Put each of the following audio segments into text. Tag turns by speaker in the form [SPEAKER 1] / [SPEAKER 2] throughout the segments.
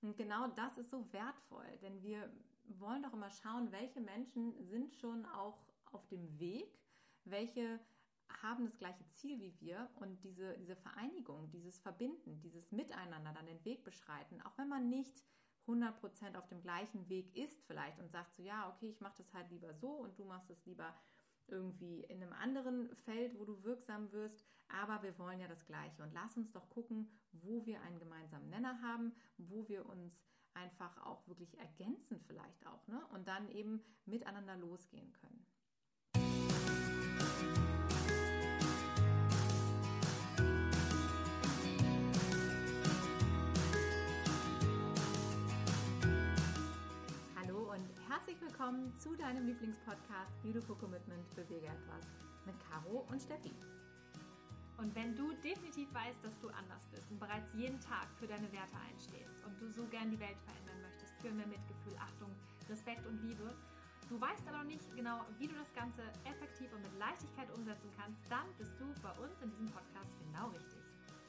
[SPEAKER 1] Und genau das ist so wertvoll, denn wir wollen doch immer schauen, welche Menschen sind schon auch auf dem Weg, welche haben das gleiche Ziel wie wir und diese Vereinigung, dieses Verbinden, dieses Miteinander dann den Weg beschreiten, auch wenn man nicht 100% auf dem gleichen Weg ist vielleicht und sagt so, ja, okay, ich mache das halt lieber so und du machst es lieber irgendwie in einem anderen Feld, wo du wirksam wirst, aber wir wollen ja das Gleiche und lass uns doch gucken, wo wir einen gemeinsamen Nenner haben, wo wir uns einfach auch wirklich ergänzen vielleicht auch, ne? Und dann eben miteinander losgehen können. Hallo und herzlich willkommen zu deinem Lieblingspodcast Beautiful Commitment, bewege etwas mit Caro und Steffi.
[SPEAKER 2] Und wenn du definitiv weißt, dass du anders bist und bereits jeden Tag für deine Werte einstehst und du so gern die Welt verändern möchtest, für mehr Mitgefühl, Achtung, Respekt und Liebe, du weißt aber noch nicht genau, wie du das Ganze effektiv und mit Leichtigkeit umsetzen kannst, dann bist du bei uns in diesem Podcast genau richtig.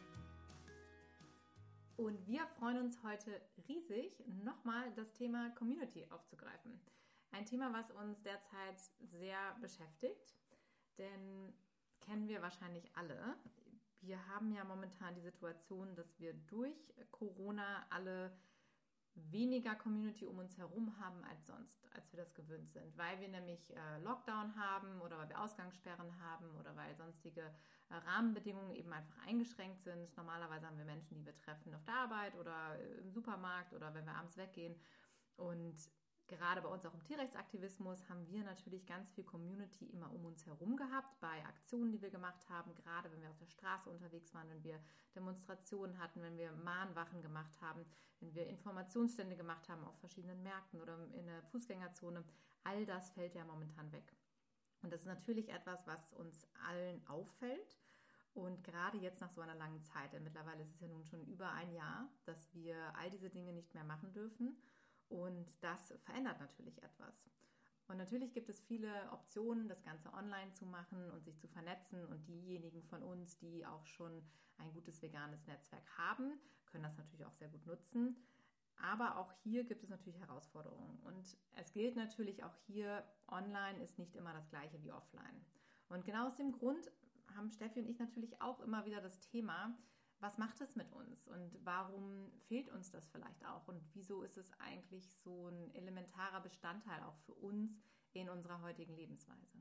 [SPEAKER 1] Und wir freuen uns heute riesig, nochmal das Thema Community aufzugreifen. Ein Thema, was uns derzeit sehr beschäftigt, denn kennen wir wahrscheinlich alle. Wir haben ja momentan die Situation, dass wir durch Corona alle weniger Community um uns herum haben als sonst, als wir das gewöhnt sind, weil wir nämlich Lockdown haben oder weil wir Ausgangssperren haben oder weil sonstige Rahmenbedingungen eben einfach eingeschränkt sind. Normalerweise haben wir Menschen, die wir treffen auf der Arbeit oder im Supermarkt oder wenn wir abends weggehen. Und gerade bei uns auch im Tierrechtsaktivismus haben wir natürlich ganz viel Community immer um uns herum gehabt, bei Aktionen, die wir gemacht haben, gerade wenn wir auf der Straße unterwegs waren, wenn wir Demonstrationen hatten, wenn wir Mahnwachen gemacht haben, wenn wir Informationsstände gemacht haben auf verschiedenen Märkten oder in der Fußgängerzone. All das fällt ja momentan weg. Und das ist natürlich etwas, was uns allen auffällt. Und gerade jetzt nach so einer langen Zeit, denn mittlerweile ist es ja nun schon über ein Jahr, dass wir all diese Dinge nicht mehr machen dürfen. Und das verändert natürlich etwas. Und natürlich gibt es viele Optionen, das Ganze online zu machen und sich zu vernetzen. Und diejenigen von uns, die auch schon ein gutes veganes Netzwerk haben, können das natürlich auch sehr gut nutzen. Aber auch hier gibt es natürlich Herausforderungen. Und es gilt natürlich auch hier, online ist nicht immer das gleiche wie offline. Und genau aus dem Grund haben Steffi und ich natürlich auch immer wieder das Thema, was macht es mit uns und warum fehlt uns das vielleicht auch und wieso ist es eigentlich so ein elementarer Bestandteil auch für uns in unserer heutigen Lebensweise?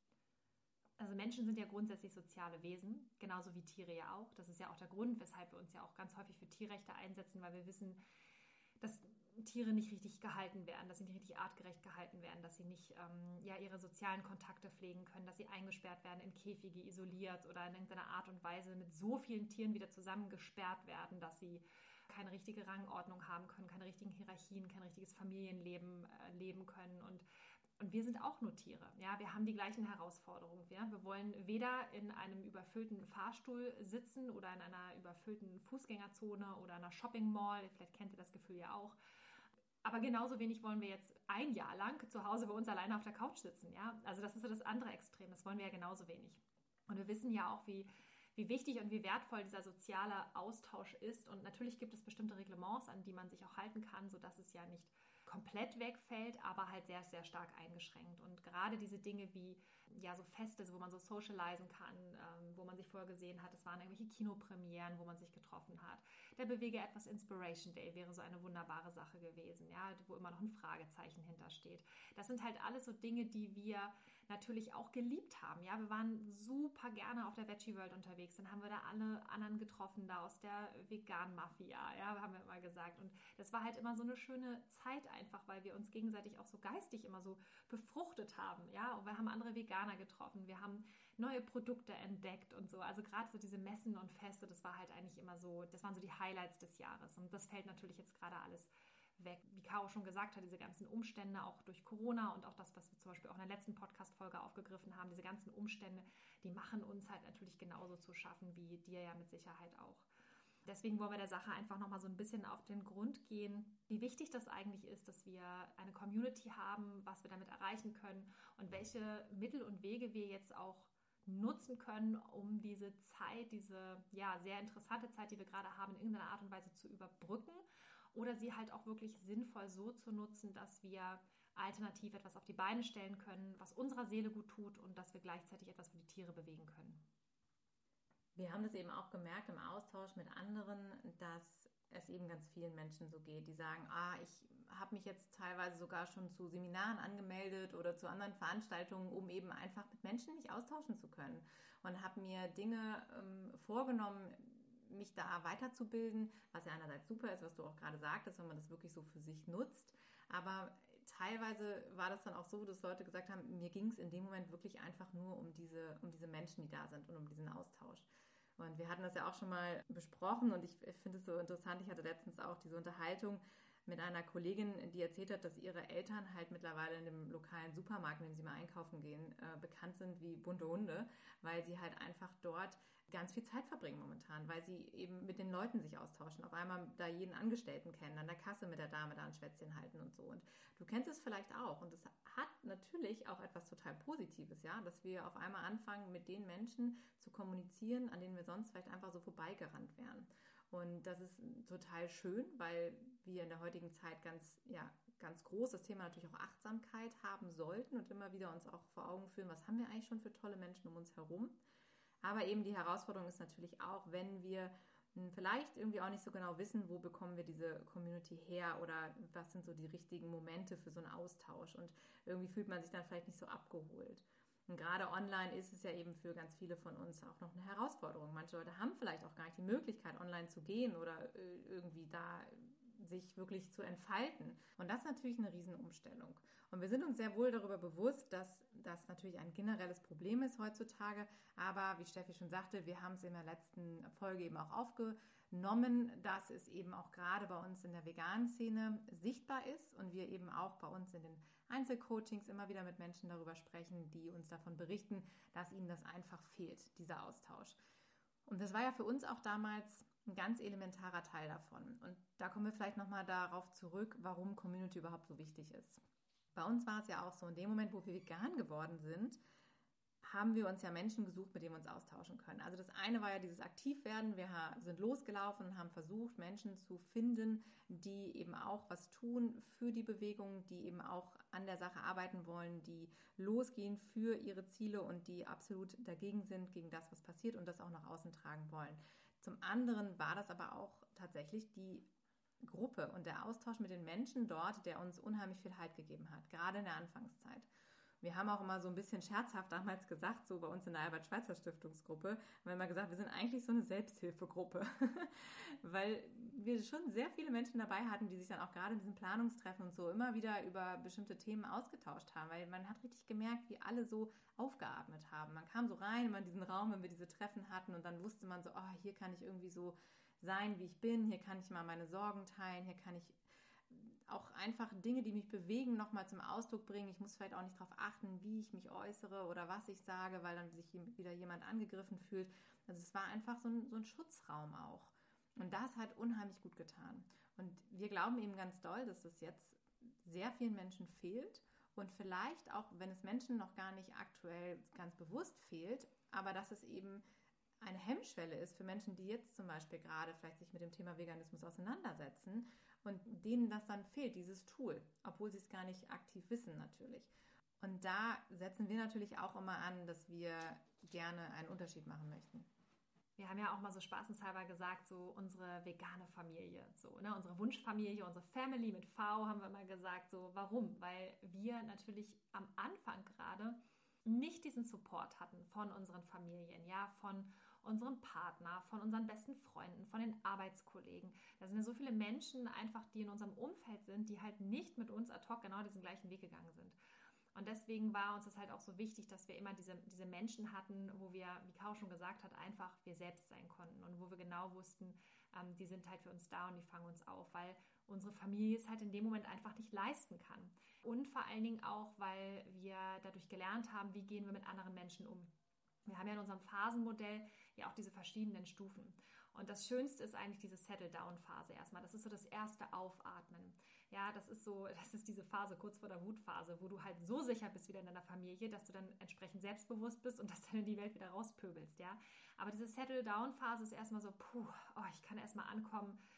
[SPEAKER 2] Also Menschen sind ja grundsätzlich soziale Wesen, genauso wie Tiere ja auch. Das ist ja auch der Grund, weshalb wir uns ja auch ganz häufig für Tierrechte einsetzen, weil wir wissen, dass Tiere nicht richtig gehalten werden, dass sie nicht richtig artgerecht gehalten werden, dass sie nicht ihre sozialen Kontakte pflegen können, dass sie eingesperrt werden in Käfige, isoliert oder in irgendeiner Art und Weise mit so vielen Tieren wieder zusammengesperrt werden, dass sie keine richtige Rangordnung haben können, keine richtigen Hierarchien, kein richtiges Familienleben leben können. Und wir sind auch nur Tiere. Ja, wir haben die gleichen Herausforderungen. Ja? Wir wollen weder in einem überfüllten Fahrstuhl sitzen oder in einer überfüllten Fußgängerzone oder einer Shopping Mall. Vielleicht kennt ihr das Gefühl ja auch. Aber genauso wenig wollen wir jetzt ein Jahr lang zu Hause bei uns alleine auf der Couch sitzen. Ja? Also das ist so das andere Extrem. Das wollen wir ja genauso wenig. Und wir wissen ja auch, wie wichtig und wie wertvoll dieser soziale Austausch ist. Und natürlich gibt es bestimmte Reglements, an die man sich auch halten kann, sodass es ja nicht komplett wegfällt, aber halt sehr, sehr stark eingeschränkt. Und gerade diese Dinge wie ja so Feste, wo man so socialisen kann, wo man sich vorher gesehen hat, es waren irgendwelche Kinopremieren, wo man sich getroffen hat. Der Bewege etwas Inspiration Day wäre so eine wunderbare Sache gewesen, ja, wo immer noch ein Fragezeichen hintersteht. Das sind halt alles so Dinge, die wir natürlich auch geliebt haben. Ja, wir waren super gerne auf der Veggie World unterwegs. Dann haben wir da alle anderen getroffen, da aus der Vegan-Mafia, ja, haben wir immer gesagt. Und das war halt immer so eine schöne Zeit einfach, weil wir uns gegenseitig auch so geistig immer so befruchtet haben, ja. Und wir haben andere Veganer getroffen, wir haben neue Produkte entdeckt und so. Also gerade so diese Messen und Feste, das war halt eigentlich immer so, das waren so die Highlights des Jahres. Und das fällt natürlich jetzt gerade alles weg. Wie Caro schon gesagt hat, diese ganzen Umstände auch durch Corona und auch das, was wir zum Beispiel auch in der letzten Podcast-Folge aufgegriffen haben, diese ganzen Umstände, die machen uns halt natürlich genauso zu schaffen, wie dir ja mit Sicherheit auch. Deswegen wollen wir der Sache einfach nochmal so ein bisschen auf den Grund gehen, wie wichtig das eigentlich ist, dass wir eine Community haben, was wir damit erreichen können und welche Mittel und Wege wir jetzt auch nutzen können, um diese Zeit, diese ja sehr interessante Zeit, die wir gerade haben, in irgendeiner Art und Weise zu überbrücken oder sie halt auch wirklich sinnvoll so zu nutzen, dass wir alternativ etwas auf die Beine stellen können, was unserer Seele gut tut und dass wir gleichzeitig etwas für die Tiere bewegen können.
[SPEAKER 1] Wir haben das eben auch gemerkt im Austausch mit anderen, dass es eben ganz vielen Menschen so geht, die sagen, ich habe mich jetzt teilweise sogar schon zu Seminaren angemeldet oder zu anderen Veranstaltungen, um eben einfach mit Menschen mich austauschen zu können und habe mir Dinge vorgenommen, mich da weiterzubilden, was ja einerseits super ist, was du auch gerade sagtest, wenn man das wirklich so für sich nutzt, aber teilweise war das dann auch so, dass Leute gesagt haben, mir ging es in dem Moment wirklich einfach nur um diese Menschen, die da sind und um diesen Austausch. Und wir hatten das ja auch schon mal besprochen und ich finde es so interessant. Ich hatte letztens auch diese Unterhaltung mit einer Kollegin, die erzählt hat, dass ihre Eltern halt mittlerweile in dem lokalen Supermarkt, in dem sie mal einkaufen gehen, bekannt sind wie bunte Hunde, weil sie halt einfach dort ganz viel Zeit verbringen momentan, weil sie eben mit den Leuten sich austauschen, auf einmal da jeden Angestellten kennen, an der Kasse mit der Dame da ein Schwätzchen halten und so. Und du kennst es vielleicht auch und es hat natürlich auch etwas total Positives, ja, dass wir auf einmal anfangen, mit den Menschen zu kommunizieren, an denen wir sonst vielleicht einfach so vorbeigerannt wären. Und das ist total schön, weil wir in der heutigen Zeit ganz großes Thema natürlich auch Achtsamkeit haben sollten und immer wieder uns auch vor Augen führen, was haben wir eigentlich schon für tolle Menschen um uns herum. Aber eben die Herausforderung ist natürlich auch, wenn wir vielleicht irgendwie auch nicht so genau wissen, wo bekommen wir diese Community her oder was sind so die richtigen Momente für so einen Austausch und irgendwie fühlt man sich dann vielleicht nicht so abgeholt. Und gerade online ist es ja eben für ganz viele von uns auch noch eine Herausforderung. Manche Leute haben vielleicht auch gar nicht die Möglichkeit, online zu gehen oder irgendwie da sich wirklich zu entfalten. Und das ist natürlich eine Riesenumstellung. Und wir sind uns sehr wohl darüber bewusst, dass das natürlich ein generelles Problem ist heutzutage. Aber wie Steffi schon sagte, wir haben es in der letzten Folge eben auch aufgenommen, dass es eben auch gerade bei uns in der veganen Szene sichtbar ist und wir eben auch bei uns in den Einzelcoachings immer wieder mit Menschen darüber sprechen, die uns davon berichten, dass ihnen das einfach fehlt, dieser Austausch. Und das war ja für uns auch damals ein ganz elementarer Teil davon. Und da kommen wir vielleicht nochmal darauf zurück, warum Community überhaupt so wichtig ist. Bei uns war es ja auch so, in dem Moment, wo wir vegan geworden sind, haben wir uns ja Menschen gesucht, mit denen wir uns austauschen können. Also das eine war ja dieses Aktivwerden. Wir sind losgelaufen und haben versucht, Menschen zu finden, die eben auch was tun für die Bewegung, die eben auch an der Sache arbeiten wollen, die losgehen für ihre Ziele und die absolut dagegen sind, gegen das, was passiert und das auch nach außen tragen wollen. Zum anderen war das aber auch tatsächlich die Gruppe und der Austausch mit den Menschen dort, der uns unheimlich viel Halt gegeben hat, gerade in der Anfangszeit. Wir haben auch immer so ein bisschen scherzhaft damals gesagt, so bei uns in der Albert-Schweitzer-Stiftungsgruppe, haben wir immer gesagt, wir sind eigentlich so eine Selbsthilfegruppe, weil wir schon sehr viele Menschen dabei hatten, die sich dann auch gerade in diesen Planungstreffen und so immer wieder über bestimmte Themen ausgetauscht haben, weil man hat richtig gemerkt, wie alle so aufgeatmet haben. Man kam so rein immer in diesen Raum, wenn wir diese Treffen hatten und dann wusste man so, hier kann ich irgendwie so sein, wie ich bin, hier kann ich mal meine Sorgen teilen, hier kann ich auch einfach Dinge, die mich bewegen, nochmal zum Ausdruck bringen. Ich muss vielleicht auch nicht darauf achten, wie ich mich äußere oder was ich sage, weil dann sich wieder jemand angegriffen fühlt. Also es war einfach so ein Schutzraum auch. Und das hat unheimlich gut getan. Und wir glauben eben ganz doll, dass das jetzt sehr vielen Menschen fehlt und vielleicht auch, wenn es Menschen noch gar nicht aktuell ganz bewusst fehlt, aber dass es eben eine Hemmschwelle ist für Menschen, die jetzt zum Beispiel gerade vielleicht sich mit dem Thema Veganismus auseinandersetzen und denen das dann fehlt, dieses Tool, obwohl sie es gar nicht aktiv wissen natürlich. Und da setzen wir natürlich auch immer an, dass wir gerne einen Unterschied machen möchten.
[SPEAKER 2] Wir haben ja auch mal so spaßenshalber gesagt, so unsere vegane Familie, so, ne, unsere Wunschfamilie, unsere Family mit V haben wir mal gesagt, so, warum? Weil wir natürlich am Anfang gerade nicht diesen Support hatten von unseren Familien, ja, von unserem Partner, von unseren besten Freunden, von den Arbeitskollegen. Da sind ja so viele Menschen einfach, die in unserem Umfeld sind, die halt nicht mit uns ad hoc genau diesen gleichen Weg gegangen sind. Und deswegen war uns das halt auch so wichtig, dass wir immer diese Menschen hatten, wo wir, wie Caro schon gesagt hat, einfach wir selbst sein konnten und wo wir genau wussten, die sind halt für uns da und die fangen uns auf, weil unsere Familie es halt in dem Moment einfach nicht leisten kann. Und vor allen Dingen auch, weil wir dadurch gelernt haben, wie gehen wir mit anderen Menschen um. Wir haben ja in unserem Phasenmodell ja auch diese verschiedenen Stufen. Und das Schönste ist eigentlich diese Settle-Down-Phase erstmal. Das ist so das erste Aufatmen. Ja, das ist diese Phase kurz vor der Wutphase, wo du halt so sicher bist wieder in deiner Familie, dass du dann entsprechend selbstbewusst bist und dass dann in die Welt wieder rauspöbelst, ja. Aber diese Settle-Down-Phase ist erstmal so, ich kann erstmal ankommen,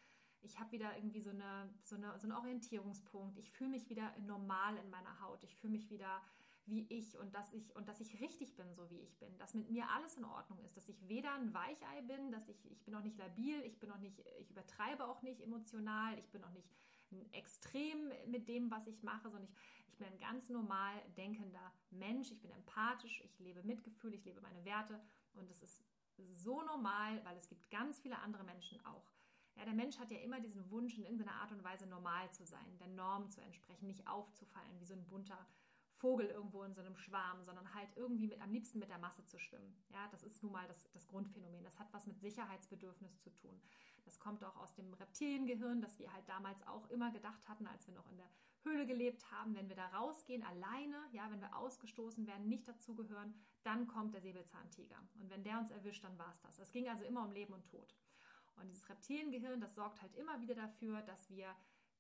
[SPEAKER 2] Ich habe wieder irgendwie so einen Orientierungspunkt. Ich fühle mich wieder normal in meiner Haut. Ich fühle mich wieder wie ich und dass ich richtig bin, so wie ich bin. Dass mit mir alles in Ordnung ist. Dass ich weder ein Weichei bin, ich bin auch nicht labil, ich übertreibe auch nicht emotional, ich bin auch nicht ein Extrem mit dem, was ich mache, sondern ich bin ein ganz normal denkender Mensch. Ich bin empathisch, ich lebe Mitgefühl, ich lebe meine Werte und es ist so normal, weil es gibt ganz viele andere Menschen auch. Ja, der Mensch hat ja immer diesen Wunsch, in irgendeiner Art und Weise normal zu sein, der Norm zu entsprechen, nicht aufzufallen wie so ein bunter Vogel irgendwo in so einem Schwarm, sondern halt irgendwie am liebsten mit der Masse zu schwimmen. Ja, das ist nun mal das Grundphänomen. Das hat was mit Sicherheitsbedürfnis zu tun. Das kommt auch aus dem Reptiliengehirn, das wir halt damals auch immer gedacht hatten, als wir noch in der Höhle gelebt haben. Wenn wir da rausgehen, alleine, ja, wenn wir ausgestoßen werden, nicht dazugehören, dann kommt der Säbelzahntiger. Und wenn der uns erwischt, dann war es das. Es ging also immer um Leben und Tod. Und dieses Reptiliengehirn, das sorgt halt immer wieder dafür, dass wir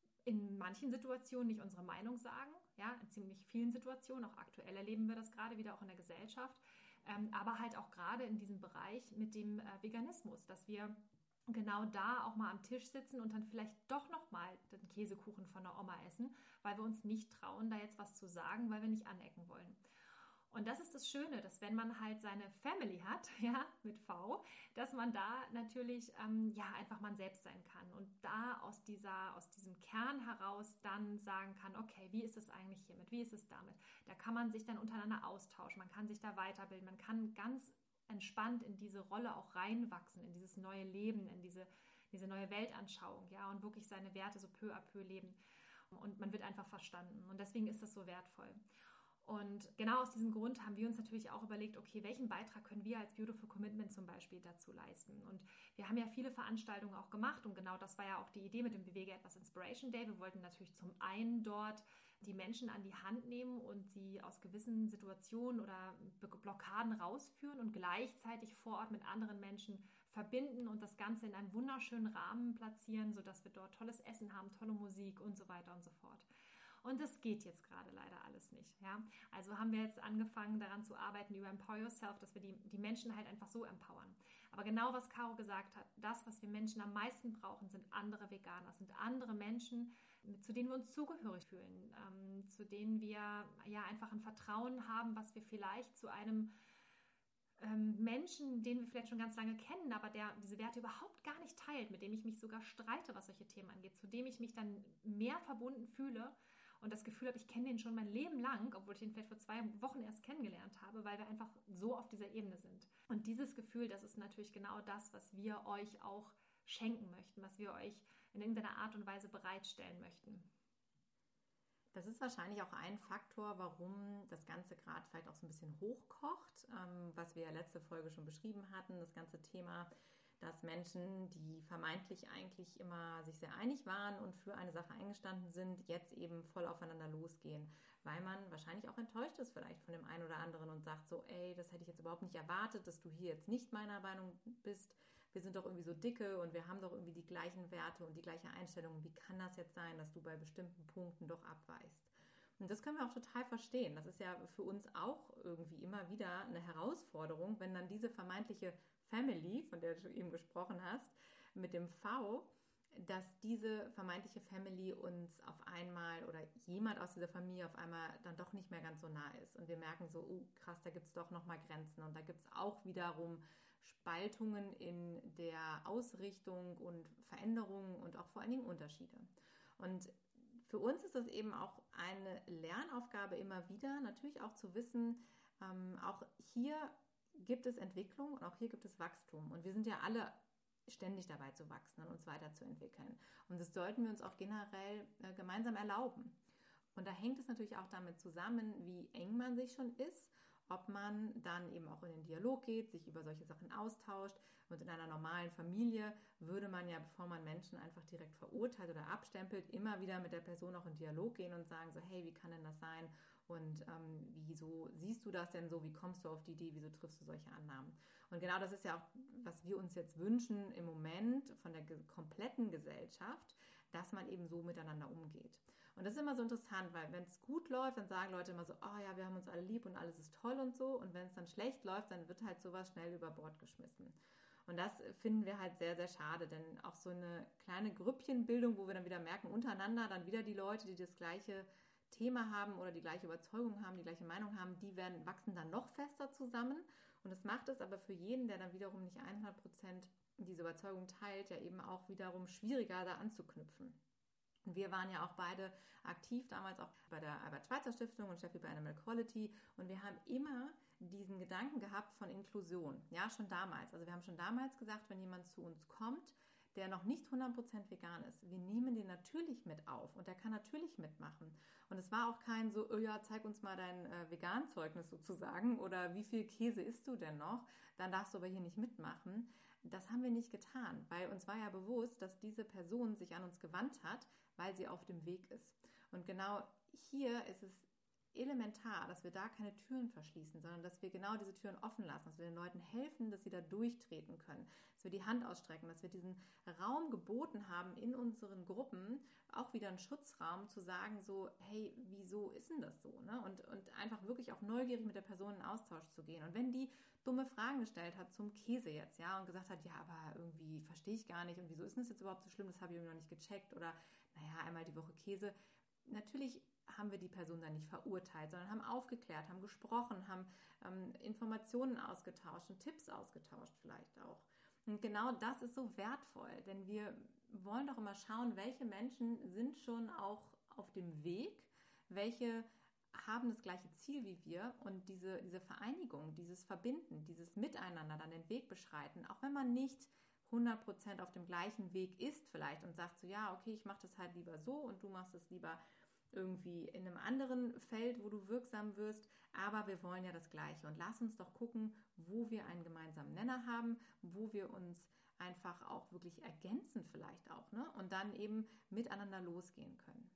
[SPEAKER 2] in manchen Situationen nicht unsere Meinung sagen, ja, in ziemlich vielen Situationen, auch aktuell erleben wir das gerade wieder auch in der Gesellschaft, aber halt auch gerade in diesem Bereich mit dem Veganismus, dass wir genau da auch mal am Tisch sitzen und dann vielleicht doch nochmal den Käsekuchen von der Oma essen, weil wir uns nicht trauen, da jetzt was zu sagen, weil wir nicht anecken wollen. Und das ist das Schöne, dass wenn man halt seine Family hat, ja, mit V, dass man da natürlich ja einfach man selbst sein kann und da aus diesem Kern heraus dann sagen kann, okay, wie ist es eigentlich hiermit, wie ist es damit? Da kann man sich dann untereinander austauschen, man kann sich da weiterbilden, man kann ganz entspannt in diese Rolle auch reinwachsen, in dieses neue Leben, in diese neue Weltanschauung, ja, und wirklich seine Werte so peu à peu leben. Und man wird einfach verstanden. Und deswegen ist das so wertvoll. Und genau aus diesem Grund haben wir uns natürlich auch überlegt, okay, welchen Beitrag können wir als Beautiful Commitment zum Beispiel dazu leisten? Und wir haben ja viele Veranstaltungen auch gemacht und genau das war ja auch die Idee mit dem Bewege etwas Inspiration Day. Wir wollten natürlich zum einen dort die Menschen an die Hand nehmen und sie aus gewissen Situationen oder Blockaden rausführen und gleichzeitig vor Ort mit anderen Menschen verbinden und das Ganze in einem wunderschönen Rahmen platzieren, sodass wir dort tolles Essen haben, tolle Musik und so weiter und so fort. Und das geht jetzt gerade leider alles nicht. Ja? Also haben wir jetzt angefangen, daran zu arbeiten über Empower Yourself, dass wir die Menschen halt einfach so empowern. Aber genau was Caro gesagt hat, das, was wir Menschen am meisten brauchen, sind andere Veganer, sind andere Menschen, zu denen wir uns zugehörig fühlen, zu denen wir ja einfach ein Vertrauen haben, was wir vielleicht zu einem Menschen, den wir vielleicht schon ganz lange kennen, aber der diese Werte überhaupt gar nicht teilt, mit dem ich mich sogar streite, was solche Themen angeht, zu dem ich mich dann mehr verbunden fühle und das Gefühl habe, ich kenne den schon mein Leben lang, obwohl ich ihn vielleicht vor 2 Wochen erst kennengelernt habe, weil wir einfach so auf dieser Ebene sind. Und dieses Gefühl, das ist natürlich genau das, was wir euch auch schenken möchten, was wir euch in irgendeiner Art und Weise bereitstellen möchten.
[SPEAKER 1] Das ist wahrscheinlich auch ein Faktor, warum das Ganze gerade vielleicht auch so ein bisschen hochkocht, was wir ja letzte Folge schon beschrieben hatten, das ganze Thema, dass Menschen, die vermeintlich eigentlich immer sich sehr einig waren und für eine Sache eingestanden sind, jetzt eben voll aufeinander losgehen, weil man wahrscheinlich auch enttäuscht ist vielleicht von dem einen oder anderen und sagt so, ey, das hätte ich jetzt überhaupt nicht erwartet, dass du hier jetzt nicht meiner Meinung bist. Wir sind doch irgendwie so dicke und wir haben doch irgendwie die gleichen Werte und die gleiche Einstellung. Wie kann das jetzt sein, dass du bei bestimmten Punkten doch abweichst? Und das können wir auch total verstehen. Das ist ja für uns auch irgendwie immer wieder eine Herausforderung, wenn dann diese vermeintliche Family, von der du eben gesprochen hast, mit dem V, dass diese vermeintliche Family uns auf einmal oder jemand aus dieser Familie auf einmal dann doch nicht mehr ganz so nah ist. Und wir merken so, oh krass, da gibt es doch nochmal Grenzen. Und da gibt es auch wiederum Spaltungen in der Ausrichtung und Veränderungen und auch vor allen Dingen Unterschiede. Und für uns ist das eben auch eine Lernaufgabe immer wieder, natürlich auch zu wissen, auch hier gibt es Entwicklung und auch hier gibt es Wachstum. Und wir sind ja alle ständig dabei zu wachsen und uns weiterzuentwickeln. Und das sollten wir uns auch generell gemeinsam erlauben. Und da hängt es natürlich auch damit zusammen, wie eng man sich schon ist, ob man dann eben auch in den Dialog geht, sich über solche Sachen austauscht. Und in einer normalen Familie würde man ja, bevor man Menschen einfach direkt verurteilt oder abstempelt, immer wieder mit der Person auch in Dialog gehen und sagen so, hey, wie kann denn das sein? Und wieso siehst du das denn so? Wie kommst du auf die Idee? Wieso triffst du solche Annahmen? Und genau das ist ja auch, was wir uns jetzt wünschen im Moment von der kompletten Gesellschaft, dass man eben so miteinander umgeht. Und das ist immer so interessant, weil wenn es gut läuft, dann sagen Leute immer so, oh ja, wir haben uns alle lieb und alles ist toll und so. Und wenn es dann schlecht läuft, dann wird halt sowas schnell über Bord geschmissen. Und das finden wir halt sehr, sehr schade, denn auch so eine kleine Grüppchenbildung, wo wir dann wieder merken, untereinander dann wieder die Leute, die das gleiche Thema haben oder die gleiche Überzeugung haben, die gleiche Meinung haben, wachsen dann noch fester zusammen. Und das macht es aber für jeden, der dann wiederum nicht 100% diese Überzeugung teilt, ja eben auch wiederum schwieriger, da anzuknüpfen. Und wir waren ja auch beide aktiv, damals auch bei der Albert-Schweitzer-Stiftung und Sheffield bei Animal Quality. Und wir haben immer diesen Gedanken gehabt von Inklusion. Ja, schon damals. Also wir haben schon damals gesagt, wenn jemand zu uns kommt, der noch nicht 100% vegan ist, wir nehmen den natürlich mit auf und der kann natürlich mitmachen. Und es war auch kein so, oh ja, zeig uns mal dein Veganzeugnis sozusagen oder wie viel Käse isst du denn noch, dann darfst du aber hier nicht mitmachen. Das haben wir nicht getan, weil uns war ja bewusst, dass diese Person sich an uns gewandt hat, weil sie auf dem Weg ist. Und genau hier ist es elementar, dass wir da keine Türen verschließen, sondern dass wir genau diese Türen offen lassen, dass wir den Leuten helfen, dass sie da durchtreten können, dass wir die Hand ausstrecken, dass wir diesen Raum geboten haben in unseren Gruppen, auch wieder einen Schutzraum zu sagen so, hey, wieso ist denn das so? Ne? Und einfach wirklich auch neugierig mit der Person in Austausch zu gehen. Und wenn die dumme Fragen gestellt hat zum Käse jetzt, ja, und gesagt hat, ja, aber irgendwie verstehe ich gar nicht und wieso ist denn das jetzt überhaupt so schlimm, das habe ich noch nicht gecheckt oder naja, einmal die Woche Käse. Natürlich haben wir die Person dann nicht verurteilt, sondern haben aufgeklärt, haben gesprochen, haben Informationen ausgetauscht und Tipps ausgetauscht vielleicht auch. Und genau das ist so wertvoll, denn wir wollen doch immer schauen, welche Menschen sind schon auch auf dem Weg, welche haben das gleiche Ziel wie wir und diese Vereinigung, dieses Verbinden, dieses Miteinander dann den Weg beschreiten, auch wenn man nicht 100% auf dem gleichen Weg ist vielleicht und sagt so, ja, okay, ich mache das halt lieber so und du machst es lieber irgendwie in einem anderen Feld, wo du wirksam wirst, aber wir wollen ja das Gleiche und lass uns doch gucken, wo wir einen gemeinsamen Nenner haben, wo wir uns einfach auch wirklich ergänzen vielleicht auch, ne? Und dann eben miteinander losgehen können.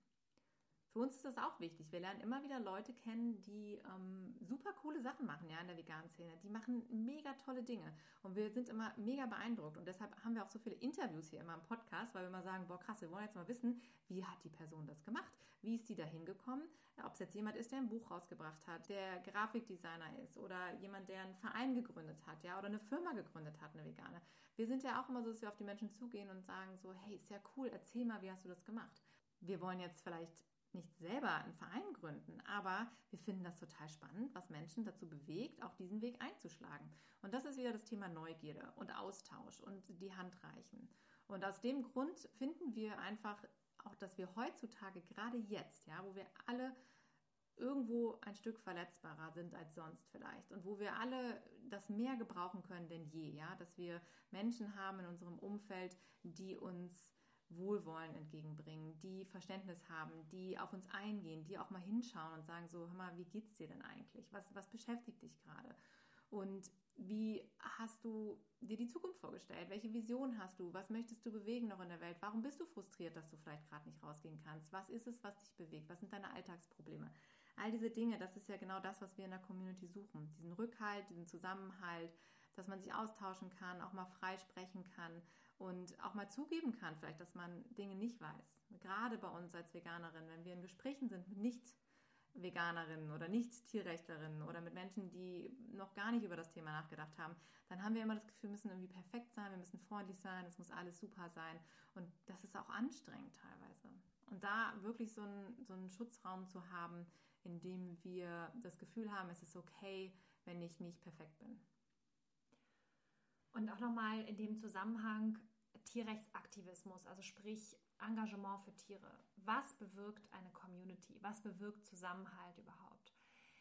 [SPEAKER 1] Für uns ist das auch wichtig. Wir lernen immer wieder Leute kennen, die super coole Sachen machen, ja, in der veganen Szene. Die machen mega tolle Dinge. Und wir sind immer mega beeindruckt. Und deshalb haben wir auch so viele Interviews hier immer im Podcast, weil wir immer sagen, boah, krass, wir wollen jetzt mal wissen, wie hat die Person das gemacht? Wie ist die da hingekommen? Ob es jetzt jemand ist, der ein Buch rausgebracht hat, der Grafikdesigner ist oder jemand, der einen Verein gegründet hat, ja, oder eine Firma gegründet hat, eine vegane. Wir sind ja auch immer so, dass wir auf die Menschen zugehen und sagen so, hey, ist ja cool, erzähl mal, wie hast du das gemacht? Wir wollen jetzt vielleicht nicht selber einen Verein gründen, aber wir finden das total spannend, was Menschen dazu bewegt, auch diesen Weg einzuschlagen. Und das ist wieder das Thema Neugierde und Austausch und die Hand reichen. Und aus dem Grund finden wir einfach auch, dass wir heutzutage, gerade jetzt, ja, wo wir alle irgendwo ein Stück verletzbarer sind als sonst vielleicht und wo wir alle das mehr gebrauchen können denn je, ja, dass wir Menschen haben in unserem Umfeld, die uns Wohlwollen entgegenbringen, die Verständnis haben, die auf uns eingehen, die auch mal hinschauen und sagen so, hör mal, wie geht's dir denn eigentlich? Was beschäftigt dich gerade? Und wie hast du dir die Zukunft vorgestellt? Welche Vision hast du? Was möchtest du bewegen noch in der Welt? Warum bist du frustriert, dass du vielleicht gerade nicht rausgehen kannst? Was ist es, was dich bewegt? Was sind deine Alltagsprobleme? All diese Dinge, das ist ja genau das, was wir in der Community suchen. Diesen Rückhalt, diesen Zusammenhalt, dass man sich austauschen kann, auch mal frei sprechen kann und auch mal zugeben kann, vielleicht, dass man Dinge nicht weiß. Gerade bei uns als Veganerin, wenn wir in Gesprächen sind mit Nicht-Veganerinnen oder Nicht-Tierrechtlerinnen oder mit Menschen, die noch gar nicht über das Thema nachgedacht haben, dann haben wir immer das Gefühl, wir müssen irgendwie perfekt sein, wir müssen freundlich sein, es muss alles super sein. Und das ist auch anstrengend teilweise. Und da wirklich so einen Schutzraum zu haben, in dem wir das Gefühl haben, es ist okay, wenn ich nicht perfekt bin.
[SPEAKER 2] Und auch nochmal in dem Zusammenhang Tierrechtsaktivismus, also sprich Engagement für Tiere. Was bewirkt eine Community? Was bewirkt Zusammenhalt überhaupt?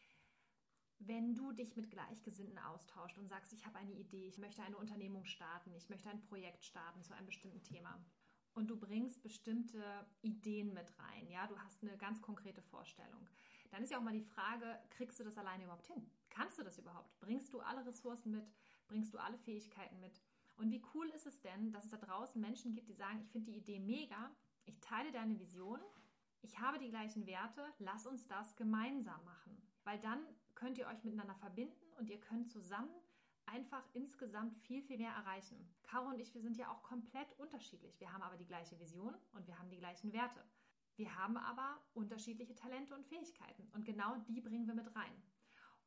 [SPEAKER 2] Wenn du dich mit Gleichgesinnten austauscht und sagst, ich habe eine Idee, ich möchte eine Unternehmung starten, ich möchte ein Projekt starten zu einem bestimmten Thema und du bringst bestimmte Ideen mit rein, ja, du hast eine ganz konkrete Vorstellung, dann ist ja auch mal die Frage, kriegst du das alleine überhaupt hin? Kannst du das überhaupt? Bringst du alle Ressourcen mit? Bringst du alle Fähigkeiten mit? Und wie cool ist es denn, dass es da draußen Menschen gibt, die sagen, ich finde die Idee mega, ich teile deine Vision, ich habe die gleichen Werte, lass uns das gemeinsam machen. Weil dann könnt ihr euch miteinander verbinden und ihr könnt zusammen einfach insgesamt viel, viel mehr erreichen. Caro und ich, wir sind ja auch komplett unterschiedlich. Wir haben aber die gleiche Vision und wir haben die gleichen Werte. Wir haben aber unterschiedliche Talente und Fähigkeiten und genau die bringen wir mit rein.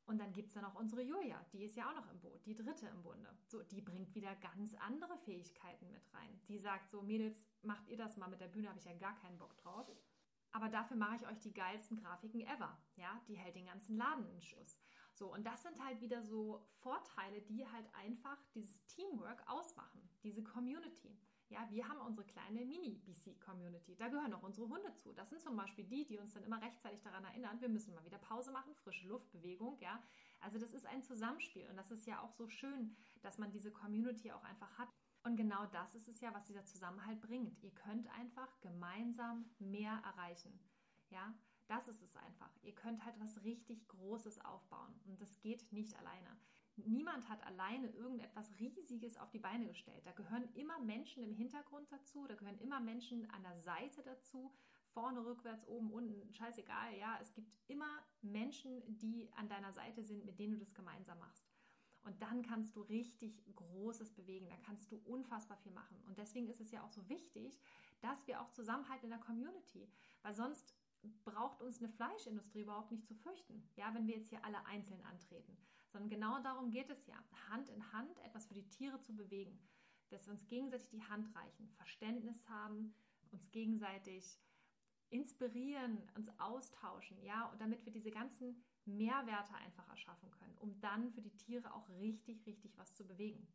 [SPEAKER 2] Und dann gibt es dann noch unsere Julia, die ist ja auch noch im Boot, die dritte im Bunde. So, die bringt wieder ganz andere Fähigkeiten mit rein. Die sagt so, Mädels, macht ihr das mal mit der Bühne, habe ich ja gar keinen Bock drauf. Aber dafür mache ich euch die geilsten Grafiken ever. Ja, die hält den ganzen Laden in Schuss. So, und das sind halt wieder so Vorteile, die halt einfach dieses Teamwork ausmachen, diese Community. Ja, wir haben unsere kleine Mini-BC-Community. Da gehören auch unsere Hunde zu. Das sind zum Beispiel die uns dann immer rechtzeitig daran erinnern, wir müssen mal wieder Pause machen, frische Luft, Bewegung. Ja, also das ist ein Zusammenspiel. Und das ist ja auch so schön, dass man diese Community auch einfach hat. Und genau das ist es ja, was dieser Zusammenhalt bringt. Ihr könnt einfach gemeinsam mehr erreichen. Ja, das ist es einfach. Ihr könnt halt was richtig Großes aufbauen. Und das geht nicht alleine. Niemand hat alleine irgendetwas Riesiges auf die Beine gestellt. Da gehören immer Menschen im Hintergrund dazu, da gehören immer Menschen an der Seite dazu, vorne, rückwärts, oben, unten, scheißegal. Ja, es gibt immer Menschen, die an deiner Seite sind, mit denen du das gemeinsam machst. Und dann kannst du richtig Großes bewegen, da kannst du unfassbar viel machen. Und deswegen ist es ja auch so wichtig, dass wir auch zusammenhalten in der Community, weil sonst braucht uns eine Fleischindustrie überhaupt nicht zu fürchten, ja, wenn wir jetzt hier alle einzeln antreten. Sondern genau darum geht es ja, Hand in Hand etwas für die Tiere zu bewegen, dass wir uns gegenseitig die Hand reichen, Verständnis haben, uns gegenseitig inspirieren, uns austauschen, ja, und damit wir diese ganzen Mehrwerte einfach erschaffen können, um dann für die Tiere auch richtig, richtig was zu bewegen.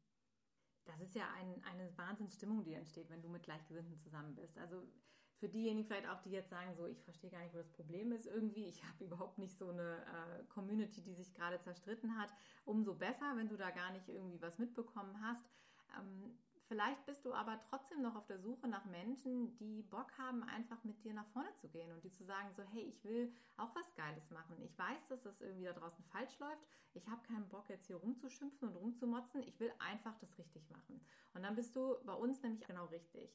[SPEAKER 1] Das ist ja eine Wahnsinnsstimmung, die entsteht, wenn du mit Gleichgesinnten zusammen bist. Also für diejenigen vielleicht auch, die jetzt sagen, so, ich verstehe gar nicht, wo das Problem ist irgendwie, ich habe überhaupt nicht so eine Community, die sich gerade zerstritten hat, umso besser, wenn du da gar nicht irgendwie was mitbekommen hast. Vielleicht bist du aber trotzdem noch auf der Suche nach Menschen, die Bock haben, einfach mit dir nach vorne zu gehen und die zu sagen, so, hey, ich will auch was Geiles machen. Ich weiß, dass das irgendwie da draußen falsch läuft. Ich habe keinen Bock, jetzt hier rumzuschimpfen und rumzumotzen. Ich will einfach das richtig machen. Und dann bist du bei uns nämlich genau richtig.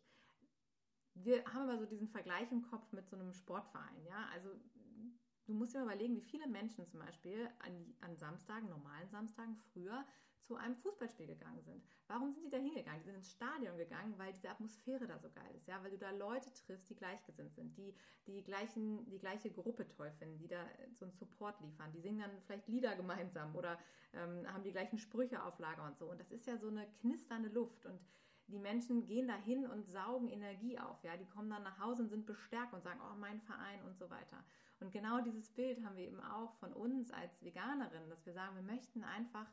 [SPEAKER 1] Wir haben immer so diesen Vergleich im Kopf mit so einem Sportverein, ja, also du musst dir mal überlegen, wie viele Menschen zum Beispiel an Samstagen, normalen Samstagen früher zu einem Fußballspiel gegangen sind. Warum sind die da hingegangen? Die sind ins Stadion gegangen, weil diese Atmosphäre da so geil ist, ja, weil du da Leute triffst, die gleichgesinnt sind, die gleiche Gruppe toll finden, die da so einen Support liefern, die singen dann vielleicht Lieder gemeinsam oder haben die gleichen Sprüche auf Lager und so. Und das ist ja so eine knisternde Luft und die Menschen gehen dahin und saugen Energie auf, ja, die kommen dann nach Hause und sind bestärkt und sagen, oh, mein Verein und so weiter. Und genau dieses Bild haben wir eben auch von uns als Veganerin, dass wir sagen, wir möchten einfach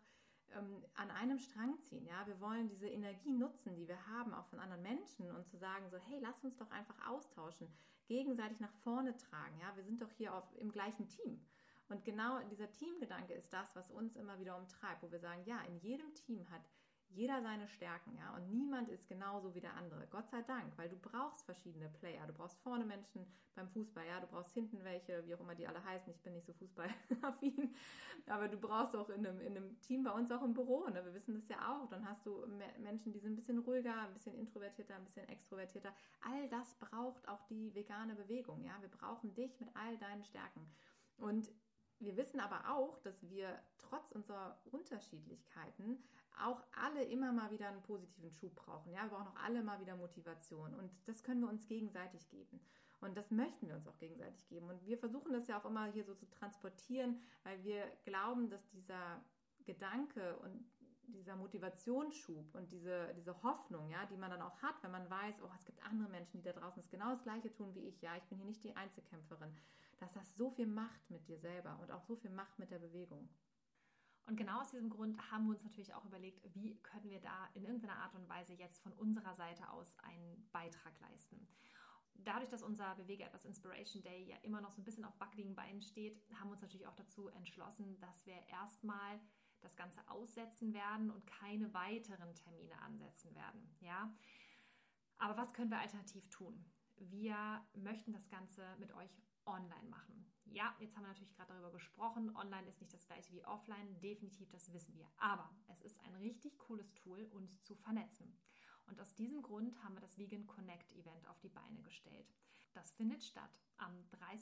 [SPEAKER 1] an einem Strang ziehen, ja, wir wollen diese Energie nutzen, die wir haben, auch von anderen Menschen und zu sagen so, hey, lass uns doch einfach austauschen, gegenseitig nach vorne tragen, ja, wir sind doch hier im gleichen Team. Und genau dieser Teamgedanke ist das, was uns immer wieder umtreibt, wo wir sagen, ja, in jedem Team hat jeder seine Stärken, ja, und niemand ist genauso wie der andere. Gott sei Dank, weil du brauchst verschiedene Player. Du brauchst vorne Menschen beim Fußball, ja, du brauchst hinten welche, wie auch immer die alle heißen. Ich bin nicht so fußballaffin, aber du brauchst auch in einem Team bei uns auch im Büro, ne? Wir wissen das ja auch. Dann hast du Menschen, die sind ein bisschen ruhiger, ein bisschen introvertierter, ein bisschen extrovertierter. All das braucht auch die vegane Bewegung, ja. Wir brauchen dich mit all deinen Stärken. Und wir wissen aber auch, dass wir trotz unserer Unterschiedlichkeiten auch alle immer mal wieder einen positiven Schub brauchen. Ja, wir brauchen auch alle mal wieder Motivation und das können wir uns gegenseitig geben. Und das möchten wir uns auch gegenseitig geben. Und wir versuchen das ja auch immer hier so zu transportieren, weil wir glauben, dass dieser Gedanke und dieser Motivationsschub und diese Hoffnung, ja, die man dann auch hat, wenn man weiß, oh, es gibt andere Menschen, die da draußen das genau das Gleiche tun wie ich. Ja, ich bin hier nicht die Einzelkämpferin. Dass das so viel macht mit dir selber und auch so viel macht mit der Bewegung.
[SPEAKER 2] Und genau aus diesem Grund haben wir uns natürlich auch überlegt, wie können wir da in irgendeiner Art und Weise jetzt von unserer Seite aus einen Beitrag leisten. Dadurch, dass unser Bewege etwas Inspiration Day ja immer noch so ein bisschen auf wackeligen Beinen steht, haben wir uns natürlich auch dazu entschlossen, dass wir erstmal das Ganze aussetzen werden und keine weiteren Termine ansetzen werden. Ja? Aber was können wir alternativ tun? Wir möchten das Ganze mit euch online machen. Ja, jetzt haben wir natürlich gerade darüber gesprochen. Online ist nicht das gleiche wie offline. Definitiv, das wissen wir. Aber es ist ein richtig cooles Tool, uns zu vernetzen. Und aus diesem Grund haben wir das Vegan Connect Event auf die Beine gestellt. Das findet statt am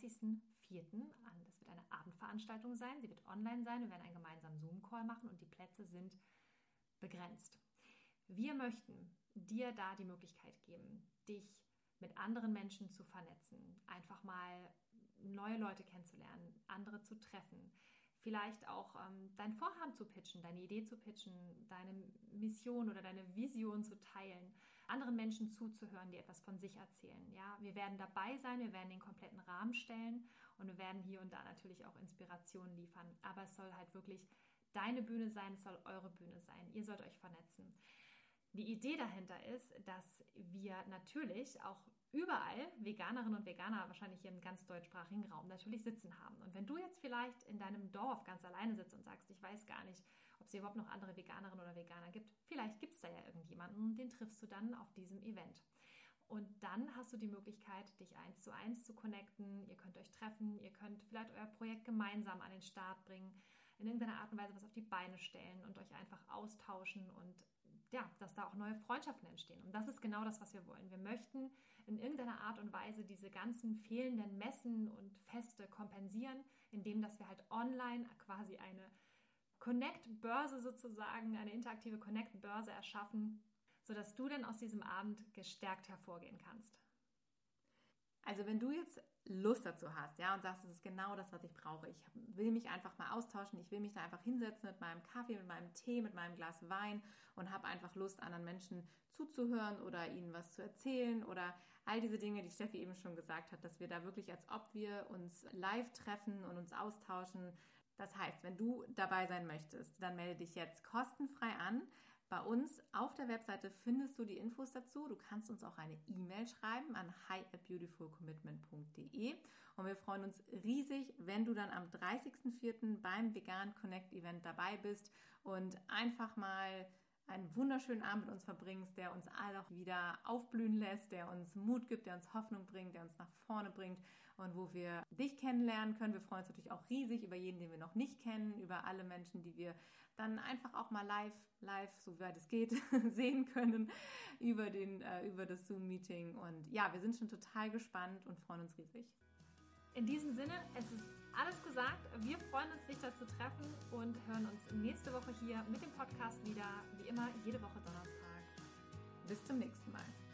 [SPEAKER 2] 30.04. Das wird eine Abendveranstaltung sein. Sie wird online sein. Wir werden einen gemeinsamen Zoom-Call machen und die Plätze sind begrenzt. Wir möchten dir da die Möglichkeit geben, dich mit anderen Menschen zu vernetzen, einfach mal neue Leute kennenzulernen, andere zu treffen, vielleicht auch dein Vorhaben zu pitchen, deine Idee zu pitchen, deine Mission oder deine Vision zu teilen, anderen Menschen zuzuhören, die etwas von sich erzählen. Ja, wir werden dabei sein, wir werden den kompletten Rahmen stellen und wir werden hier und da natürlich auch Inspirationen liefern. Aber es soll halt wirklich deine Bühne sein, es soll eure Bühne sein. Ihr sollt euch vernetzen. Die Idee dahinter ist, dass wir natürlich auch überall Veganerinnen und Veganer, wahrscheinlich hier im ganz deutschsprachigen Raum, natürlich sitzen haben. Und wenn du jetzt vielleicht in deinem Dorf ganz alleine sitzt und sagst, ich weiß gar nicht, ob es überhaupt noch andere Veganerinnen oder Veganer gibt, vielleicht gibt es da ja irgendjemanden, den triffst du dann auf diesem Event. Und dann hast du die Möglichkeit, dich 1:1 zu connecten. Ihr könnt euch treffen, ihr könnt vielleicht euer Projekt gemeinsam an den Start bringen, in irgendeiner Art und Weise was auf die Beine stellen und euch einfach austauschen und ja, dass da auch neue Freundschaften entstehen. Und das ist genau das, was wir wollen. Wir möchten in irgendeiner Art und Weise diese ganzen fehlenden Messen und Feste kompensieren, indem dass wir halt online quasi eine Connect-Börse sozusagen, eine interaktive Connect-Börse erschaffen, sodass du dann aus diesem Abend gestärkt hervorgehen kannst.
[SPEAKER 1] Also wenn du jetzt Lust dazu hast, ja, und sagst, das ist genau das, was ich brauche. Ich will mich einfach mal austauschen, ich will mich da einfach hinsetzen mit meinem Kaffee, mit meinem Tee, mit meinem Glas Wein und habe einfach Lust, anderen Menschen zuzuhören oder ihnen was zu erzählen oder all diese Dinge, die Steffi eben schon gesagt hat, dass wir da wirklich, als ob wir uns live treffen und uns austauschen. Das heißt, wenn du dabei sein möchtest, dann melde dich jetzt kostenfrei an. Bei uns auf der Webseite findest du die Infos dazu. Du kannst uns auch eine E-Mail schreiben an hi@beautifulcommitment.de und wir freuen uns riesig, wenn du dann am 30.04. beim Vegan Connect Event dabei bist und einfach mal einen wunderschönen Abend mit uns verbringst, der uns alle auch wieder aufblühen lässt, der uns Mut gibt, der uns Hoffnung bringt, der uns nach vorne bringt und wo wir dich kennenlernen können. Wir freuen uns natürlich auch riesig über jeden, den wir noch nicht kennen, über alle Menschen, die wir dann einfach auch mal live, soweit es geht, sehen können über das Zoom-Meeting. Und ja, wir sind schon total gespannt und freuen uns riesig.
[SPEAKER 2] In diesem Sinne, es ist alles gesagt. Wir freuen uns, dich da zu treffen und hören uns nächste Woche hier mit dem Podcast wieder. Wie immer, jede Woche Donnerstag.
[SPEAKER 1] Bis zum nächsten Mal.